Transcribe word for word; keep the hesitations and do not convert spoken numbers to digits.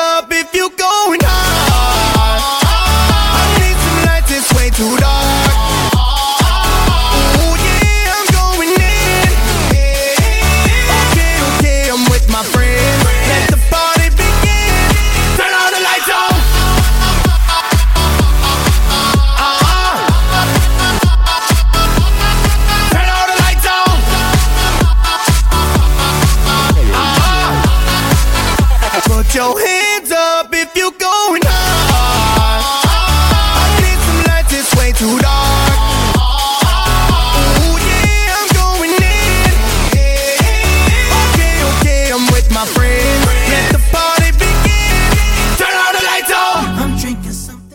up if you going hard. I need some lights, it's way too dark. Ooh yeah, I'm going in. Okay, okay, I'm with my friends. Let the party begin. Turn all the lights on. Uh-uh. Turn all the lights on. Uh-uh. Put your hands up if you going hard. I need some lights, it's way too dark.